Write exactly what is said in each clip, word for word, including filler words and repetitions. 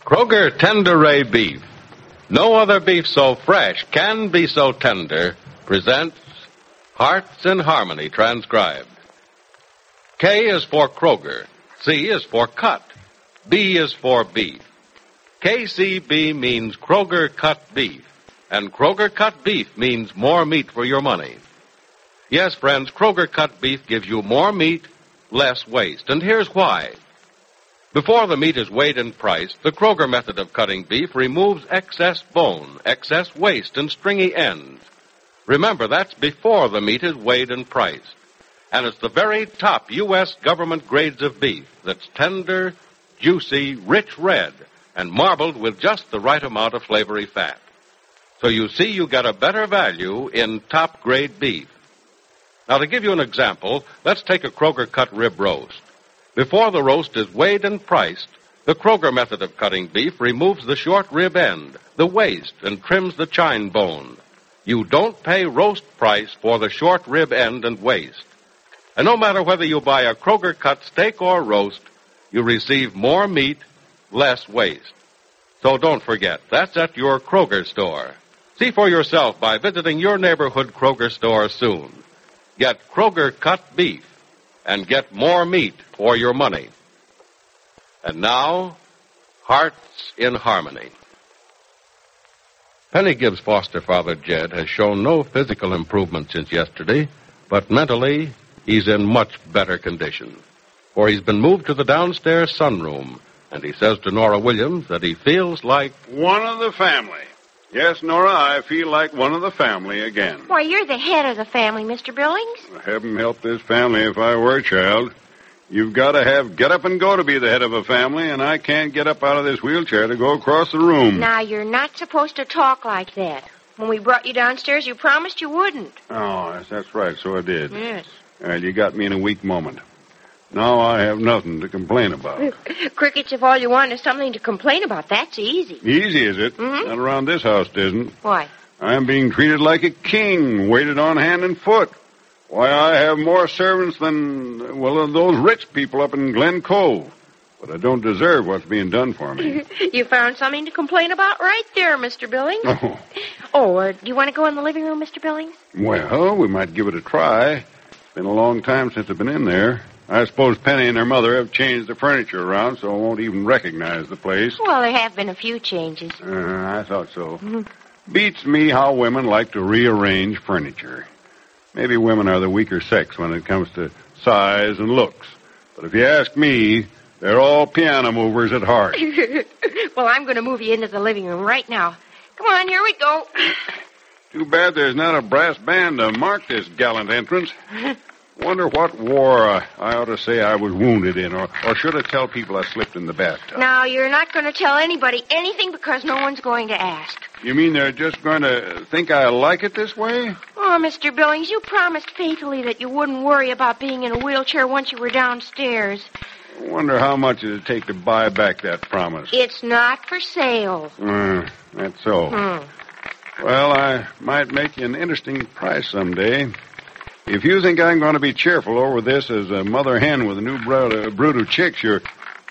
Kroger Tender-Ray Beef. No other beef so fresh can be so tender. Presents Hearts in Harmony, transcribed. K is for Kroger. C is for cut. B is for beef. K C B means Kroger cut beef. And Kroger cut beef means more meat for your money. Yes, friends, Kroger cut beef gives you more meat, less waste. And here's why. Before the meat is weighed and priced, the Kroger method of cutting beef removes excess bone, excess waste, and stringy ends. Remember, that's before the meat is weighed and priced. And it's the very top U S government grades of beef that's tender, juicy, rich red, and marbled with just the right amount of flavory fat. So you see you get a better value in top-grade beef. Now, to give you an example, let's take a Kroger cut rib roast. Before the roast is weighed and priced, the Kroger method of cutting beef removes the short rib end, the waist, and trims the chine bone. You don't pay roast price for the short rib end and waist. And no matter whether you buy a Kroger cut steak or roast, you receive more meat, less waste. So don't forget, that's at your Kroger store. See for yourself by visiting your neighborhood Kroger store soon. Get Kroger cut beef and get more meat for your money. And now, Hearts in Harmony. Penny Gibbs' foster father, Jed, has shown no physical improvement since yesterday, but mentally, he's in much better condition. For he's been moved to the downstairs sunroom, and he says to Nora Williams that he feels like one of the family. Yes, Nora, I feel like one of the family again. Why, you're the head of the family, Mister Billings. Heaven help this family if I were, child. You've got to have get up and go to be the head of a family, and I can't get up out of this wheelchair to go across the room. Now, you're not supposed to talk like that. When we brought you downstairs, you promised you wouldn't. Oh, yes, that's right, so I did. Yes. Well, you got me in a weak moment. Now I have nothing to complain about. Crickets, if all you want is something to complain about, that's easy. Easy, is it? Mm-hmm. Not around this house, it isn't. Why? I'm being treated like a king, waited on hand and foot. Why, I have more servants than, well, those rich people up in Glen Cove. But I don't deserve what's being done for me. You found something to complain about right there, Mister Billings. Oh, oh uh, do you want to go in the living room, Mister Billings? Well, we might give it a try. It's been a long time since I've been in there. I suppose Penny and her mother have changed the furniture around, so I won't even recognize the place. Well, there have been a few changes. Uh, I thought so. Mm-hmm. Beats me how women like to rearrange furniture. Maybe women are the weaker sex when it comes to size and looks. But if you ask me, they're all piano movers at heart. Well, I'm going to move you into the living room right now. Come on, here we go. Too bad there's not a brass band to mark this gallant entrance. Wonder what war uh, I ought to say I was wounded in, or, or should I tell people I slipped in the bathtub? Now, you're not going to tell anybody anything because no one's going to ask. You mean they're just going to think I like it this way? Oh, Mister Billings, you promised faithfully that you wouldn't worry about being in a wheelchair once you were downstairs. I wonder how much it'd take to buy back that promise. It's not for sale. Uh, that's so. Hmm. Well, I might make you an interesting price someday. If you think I'm going to be cheerful over this as a mother hen with a new brood, uh, brood of chicks, you're...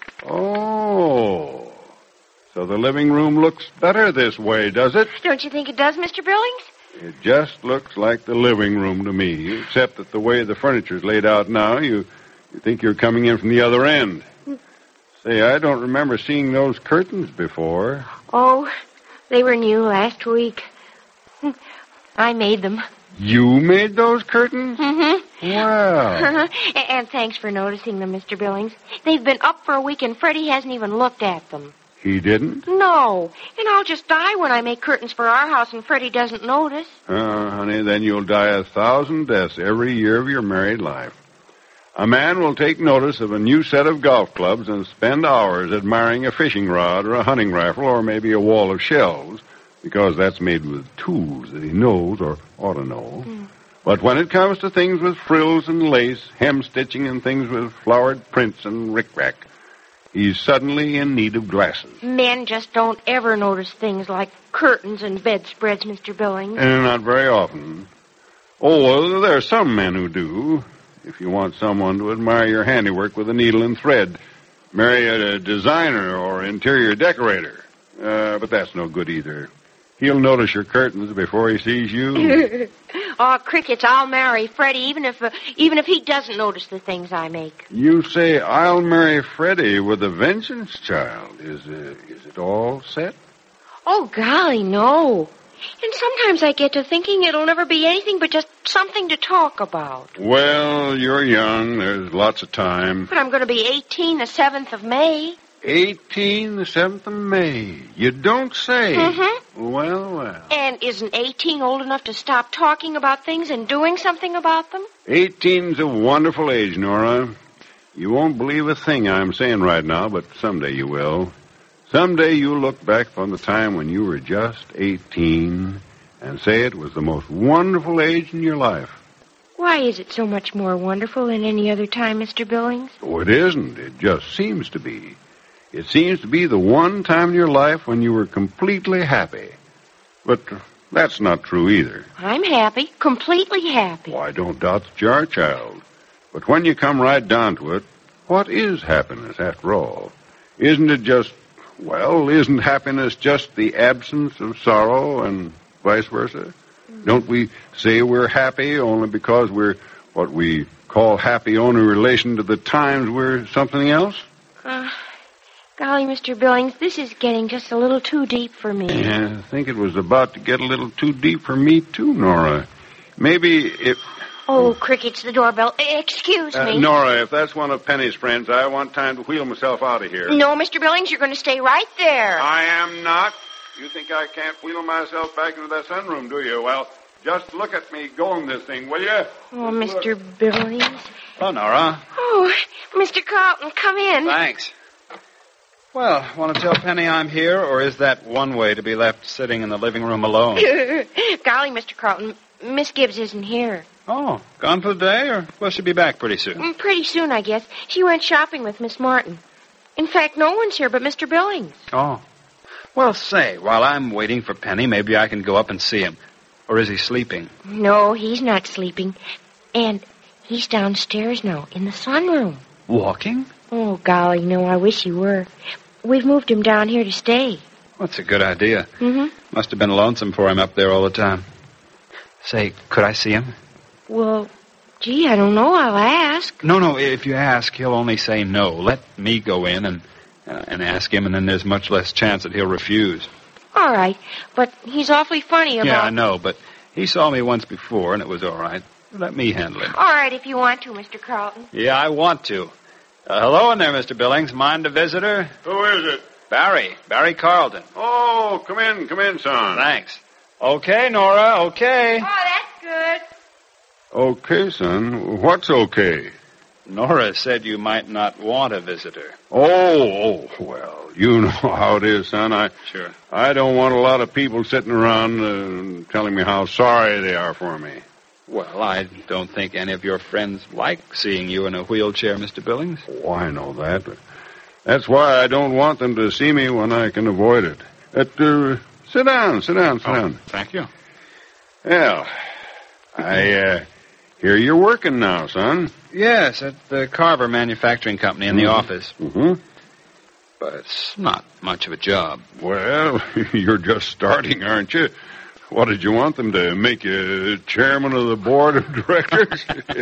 Oh, so the living room looks better this way, does it? Don't you think it does, Mister Billings? It just looks like the living room to me, except that the way the furniture's laid out now, you, you think you're coming in from the other end. Say, I don't remember seeing those curtains before. Oh, they were new last week. I made them. You made those curtains? Mm-hmm. Wow. And thanks for noticing them, Mister Billings. They've been up for a week, and Freddie hasn't even looked at them. He didn't? No. And I'll just die when I make curtains for our house and Freddie doesn't notice. Uh, honey, then you'll die a thousand deaths every year of your married life. A man will take notice of a new set of golf clubs and spend hours admiring a fishing rod or a hunting rifle or maybe a wall of shelves, because that's made with tools that he knows or ought to know. Mm. But when it comes to things with frills and lace, hem stitching, and things with flowered prints and rickrack, he's suddenly in need of glasses. Men just don't ever notice things like curtains and bedspreads, Mister Billings. And not very often. Oh, well, there are some men who do. If you want someone to admire your handiwork with a needle and thread, Marry a designer or interior decorator. Uh, but that's no good either. He'll notice your curtains before he sees you. Oh, Crickets, I'll marry Freddie even if uh, even if he doesn't notice the things I make. You say, I'll marry Freddie with a vengeance, child. Is, uh, is it all set? Oh, golly, no. And sometimes I get to thinking it'll never be anything but just something to talk about. Well, you're young. There's lots of time. But I'm going to be eighteen the seventh of May. eighteen, the seventh of May. You don't say. Mm-hmm. Well, well. And isn't eighteen old enough to stop talking about things and doing something about them? eighteen's a wonderful age, Nora. You won't believe a thing I'm saying right now, but someday you will. Someday you'll look back on the time when you were just eighteen and say it was the most wonderful age in your life. Why is it so much more wonderful than any other time, Mister Billings? Oh, it isn't. It just seems to be. It seems to be the one time in your life when you were completely happy. But that's not true either. I'm happy, completely happy. Oh, I don't doubt that you are, child. But when you come right down to it, what is happiness after all? Isn't it just, well, isn't happiness just the absence of sorrow and vice versa? Mm-hmm. Don't we say we're happy only because we're what we call happy only in relation to the times we're something else? Uh... Golly, Mister Billings, this is getting just a little too deep for me. Yeah, I think it was about to get a little too deep for me, too, Nora. Maybe if... Oh, Cricket's the doorbell. Excuse uh, me. Nora, if that's one of Penny's friends, I want time to wheel myself out of here. No, Mister Billings, you're going to stay right there. I am not. You think I can't wheel myself back into that sunroom, do you? Well, just look at me going this thing, will you? Oh, Mister Billings. Hello, Nora. Oh, Mister Carlton, come in. Thanks. Well, want to tell Penny I'm here, or is that one way to be left sitting in the living room alone? Golly, Mister Carlton, Miss Gibbs isn't here. Oh, gone for the day, or will she be back pretty soon? Mm, pretty soon, I guess. She went shopping with Miss Martin. In fact, no one's here but Mister Billings. Oh. Well, say, while I'm waiting for Penny, maybe I can go up and see him. Or is he sleeping? No, he's not sleeping. And he's downstairs now, in the sunroom. Walking? Oh, golly, no, I wish he were. We've moved him down here to stay. Well, that's a good idea. Mm-hmm. Must have been lonesome for him up there all the time. Say, could I see him? Well, gee, I don't know. I'll ask. No, no, if you ask, he'll only say no. Let me go in and uh, and ask him, and then there's much less chance that he'll refuse. All right, but he's awfully funny about... Yeah, I know, but he saw me once before, and it was all right. Let me handle it. All right, if you want to, Mister Carlton. Yeah, I want to. Uh, hello in there, Mister Billings. Mind a visitor? Who is it? Barry. Barry Carlton. Oh, come in, come in, son. Thanks. Okay, Nora, okay. Oh, that's good. Okay, son. What's okay? Nora said you might not want a visitor. Oh, oh, well, you know how it is, son. I Sure. I don't want a lot of people sitting around uh, telling me how sorry they are for me. Well, I don't think any of your friends like seeing you in a wheelchair, Mister Billings. Oh, I know that. That's why I don't want them to see me when I can avoid it. But, uh, sit down, sit down, sit Oh, down. thank you. Well, I, uh, hear you're working now, son. Yes, at the Carver Manufacturing Company in the Mhm. office. Mm-hmm. But it's not much of a job. Well, you're just starting, aren't you? What, did you want them to make you chairman of the board of directors?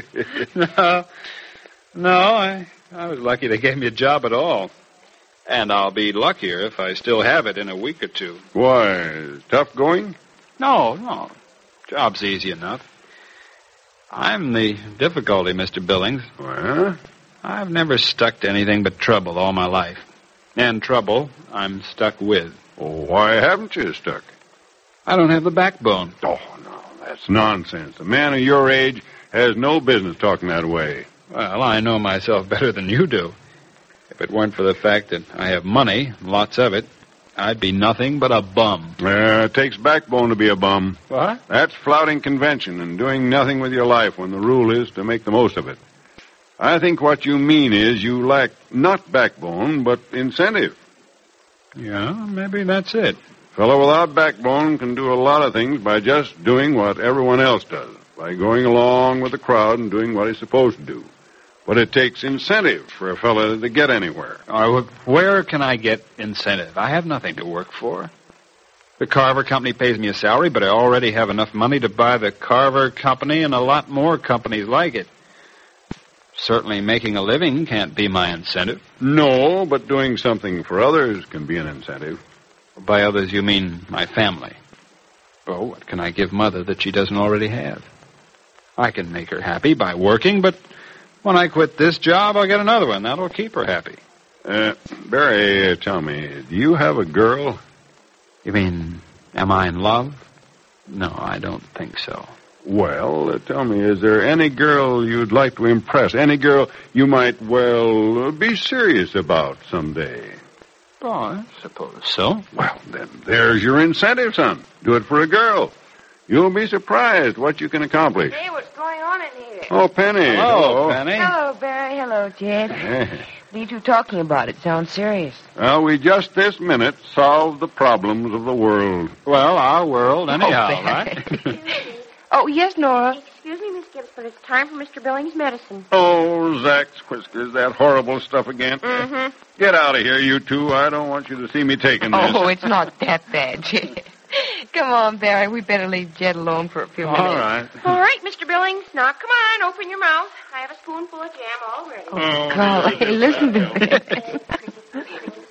No, no, I, I was lucky they gave me a job at all. And I'll be luckier if I still have it in a week or two. Why, tough going? No, no. Job's easy enough. I'm the difficulty, Mister Billings. Well? I've never stuck to anything but trouble all my life. And trouble I'm stuck with. Oh, why haven't you stuck? I don't have the backbone. Oh, no, that's nonsense. A man of your age has no business talking that way. Well, I know myself better than you do. If it weren't for the fact that I have money, lots of it, I'd be nothing but a bum. Uh, it takes backbone to be a bum. What? That's flouting convention and doing nothing with your life when the rule is to make the most of it. I think what you mean is you lack not backbone, but incentive. Yeah, maybe that's it. Fellow without backbone can do a lot of things by just doing what everyone else does, by going along with the crowd and doing what he's supposed to do. But it takes incentive for a fella to get anywhere. All right, where can I get incentive? I have nothing to work for. The Carver Company pays me a salary, but I already have enough money to buy the Carver Company and a lot more companies like it. Certainly making a living can't be my incentive. No, but doing something for others can be an incentive. By others, you mean my family. Oh, what can I give Mother that she doesn't already have? I can make her happy by working, but when I quit this job, I'll get another one. That'll keep her happy. Uh, Barry, uh, tell me, do you have a girl? You mean, am I in love? No, I don't think so. Well, uh, tell me, is there any girl you'd like to impress? Any girl you might, well, uh, be serious about someday? Oh, I suppose so. Well, then there's your incentive, son. Do it for a girl. You'll be surprised what you can accomplish. Hey, what's going on in here? Oh, Penny. Hello, Penny. Hello, Barry. Hello, Jed. Hey. What are you two talking about? It sounds serious. Well, we just this minute solved the problems of the world. Well, our world, anyhow, Oh, right? Oh, yes, Nora. Excuse me, Miss Gibbs, but it's time for Mister Billings' medicine. Oh, Zach's whiskers, that horrible stuff again. Mm-hmm. Get out of here, you two. I don't want you to see me taking this. Oh, it's not that bad, Jed. Come on, Barry. We better leave Jed alone for a few minutes. All right. All right, Mister Billings. Now, come on, open your mouth. I have a spoonful of jam all ready. Oh, golly, listen to me.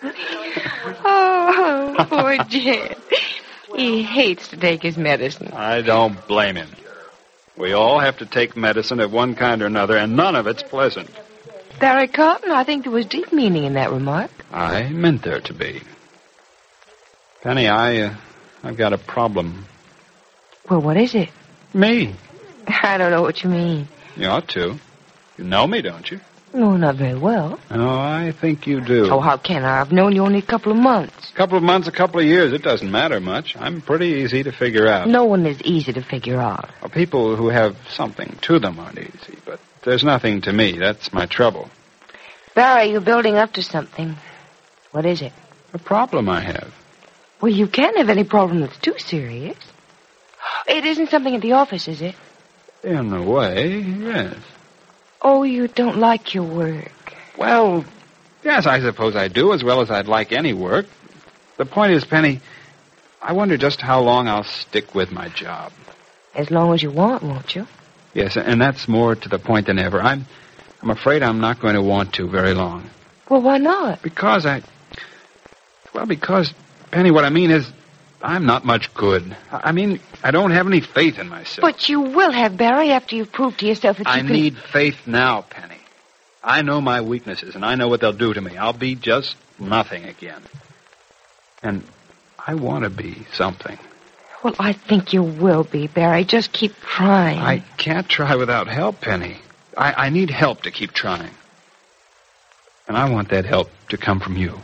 Oh, poor Jed. He hates to take his medicine. I don't blame him. We all have to take medicine of one kind or another, and none of it's pleasant. Barry Carlton, I think there was deep meaning in that remark. I meant there to be. Penny, I, uh, I've got a problem. Well, what is it? Me. I don't know what you mean. You ought to. You know me, don't you? No, not very well. Oh, I think you do. Oh, how can I? I've known you only a couple of months. A couple of months, a couple of years, it doesn't matter much. I'm pretty easy to figure out. No one is easy to figure out. Well, people who have something to them aren't easy, but there's nothing to me. That's my trouble. Barry, you're building up to something. What is it? A problem I have. Well, you can't have any problem that's too serious. It isn't something at the office, is it? In a way, yes. Oh, you don't like your work. Well, yes, I suppose I do, as well as I'd like any work. The point is, Penny, I wonder just how long I'll stick with my job. As long as you want, won't you? Yes, and that's more to the point than ever. I'm, I'm afraid I'm not going to want to very long. Well, why not? Because I... Well, because, Penny, what I mean is, I'm not much good. I mean, I don't have any faith in myself. But you will have, Barry, after you've proved to yourself that you I can... need faith now, Penny. I know my weaknesses, and I know what they'll do to me. I'll be just nothing again. And I want to be something. Well, I think you will be, Barry. Just keep trying. I can't try without help, Penny. I, I need help to keep trying. And I want that help to come from you.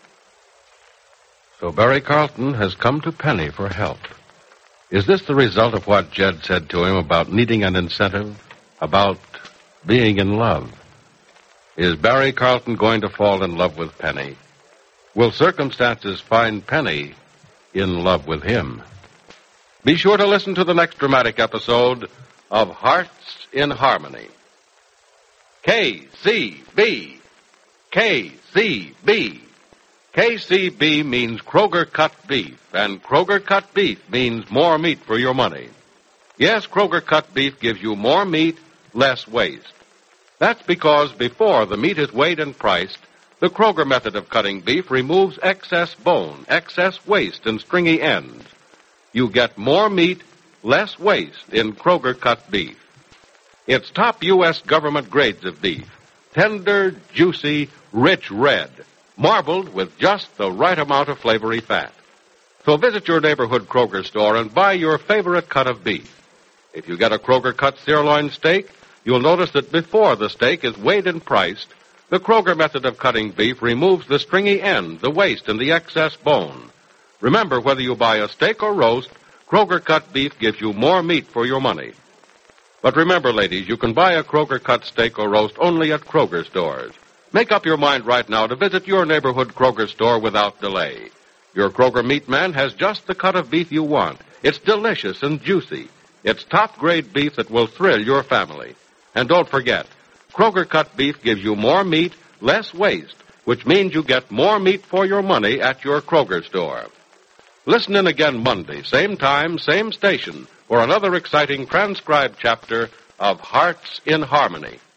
So Barry Carlton has come to Penny for help. Is this the result of what Jed said to him about needing an incentive? About being in love? Is Barry Carlton going to fall in love with Penny? Will circumstances find Penny in love with him? Be sure to listen to the next dramatic episode of Hearts in Harmony. K C B. K C B. K C B means Kroger cut beef, and Kroger cut beef means more meat for your money. Yes, Kroger cut beef gives you more meat, less waste. That's because before the meat is weighed and priced, the Kroger method of cutting beef removes excess bone, excess waste, and stringy ends. You get more meat, less waste in Kroger cut beef. It's top U S government grades of beef. Tender, juicy, rich red. Marbled with just the right amount of flavory fat. So visit your neighborhood Kroger store and buy your favorite cut of beef. If you get a Kroger cut sirloin steak, you'll notice that before the steak is weighed and priced, the Kroger method of cutting beef removes the stringy end, the waste, and the excess bone. Remember, whether you buy a steak or roast, Kroger cut beef gives you more meat for your money. But remember, ladies, you can buy a Kroger cut steak or roast only at Kroger stores. Make up your mind right now to visit your neighborhood Kroger store without delay. Your Kroger meat man has just the cut of beef you want. It's delicious and juicy. It's top-grade beef that will thrill your family. And don't forget, Kroger cut beef gives you more meat, less waste, which means you get more meat for your money at your Kroger store. Listen in again Monday, same time, same station, for another exciting transcribed chapter of Hearts in Harmony.